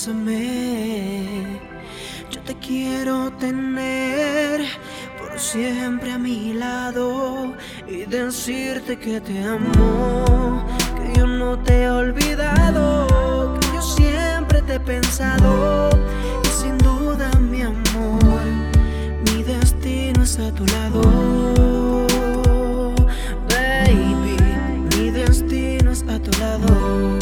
Bésame, yo te quiero tener por siempre a mi lado y decirte que te amo, que yo no te he olvidado, que yo siempre te he pensado y sin duda mi amor, mi destino es a tu lado. Baby, mi destino es a tu lado.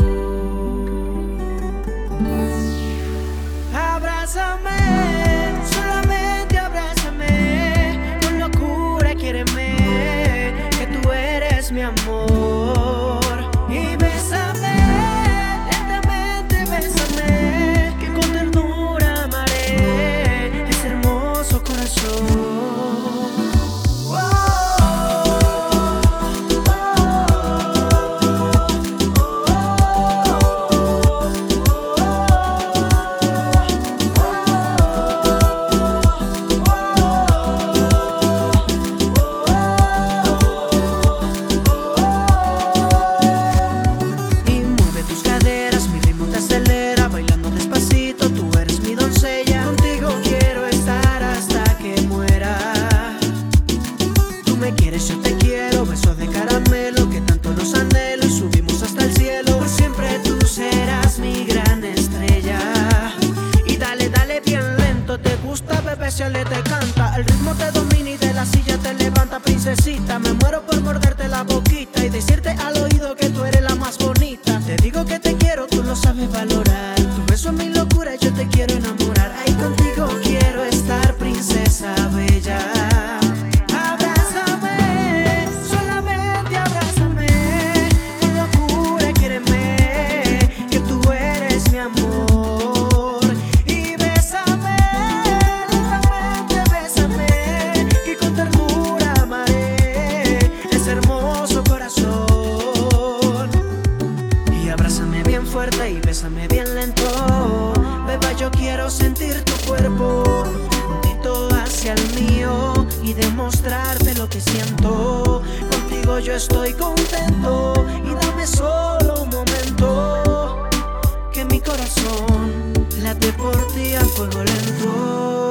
Abrázame, solamente abrázame, con locura quiéreme, que tú eres mi amor. Y bésame, lentamente bésame, que con ternura amaré ese hermoso corazón. Yo te quiero, besos de caramelo que tanto los anhelo y subimos hasta el cielo. Por siempre tú serás mi gran estrella. Y dale, dale bien lento, te gusta, bebé, si le te canta. El ritmo te domina y de la silla te levanta, princesita. Me muero por morderte la boquita y decirte al oído que tú eres la más bonita. Te digo que te quiero, tú lo sabes valorar. Tu beso es mi locura y yo te quiero enamorar. Ahí contigo quiero estar, princesa bella. Y bésame bien lento, beba, yo quiero sentir tu cuerpo juntito hacia el mío y demostrarte lo que siento. Contigo yo estoy contento y dame solo un momento, que mi corazón late por ti a fuego lento.